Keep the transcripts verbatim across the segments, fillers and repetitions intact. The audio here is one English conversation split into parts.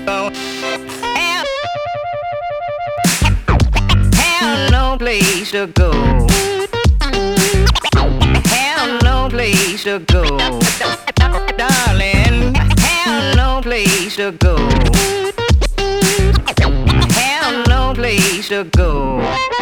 go. Have, have no place to go. Have no place to go. Darling, have no place to go. Have no place to go.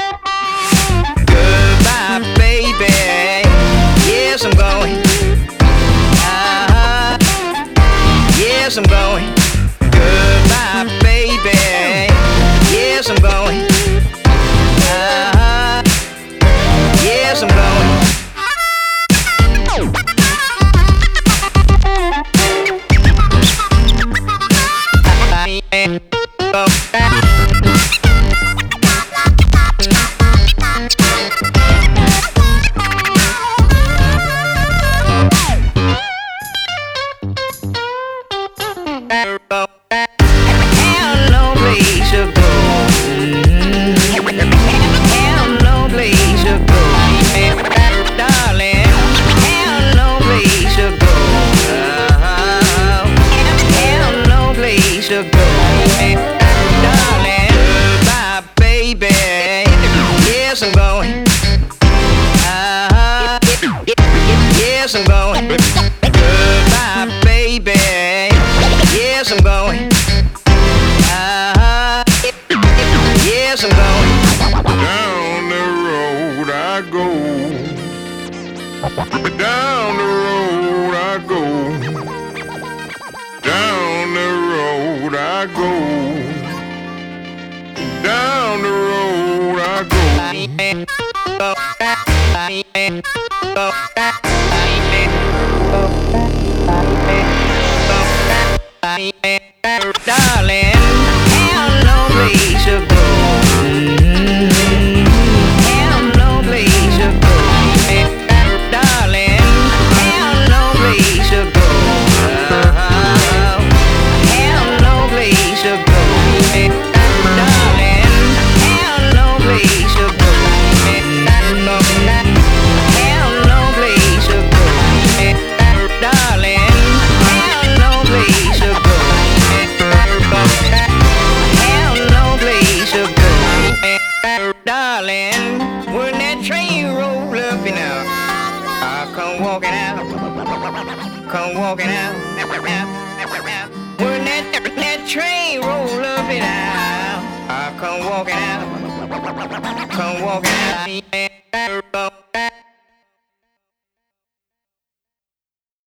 Goodbye, baby. Yes, I'm going. Uh-huh. Yes, I'm going. Goodbye, baby. Yes, I'm going. Uh-huh. Yes, I'm going. Go back. Have no place to go. Have no place to go. Darling, have no place to go. Have no place to go. Darling, bye, baby. Yes, I'm going. Uh-huh. Yes, I'm going. Goodbye, baby. Yes, I'm going. Uh-huh. Yes, I'm going. Down the road I go. Down the road I go. Down the road I go. Down the road I go. Go back. Go back. Darling, have no place to go. Have no place to go. Darling, have no place to go. Have no place to go. Darling, have no place to go. Have no place to go. Darling, have no place to go. Have no place to go. Darling, when that train roll up and out, I come walking out, come walking out. When that, that train roll up and out, I come walking out, come walking out.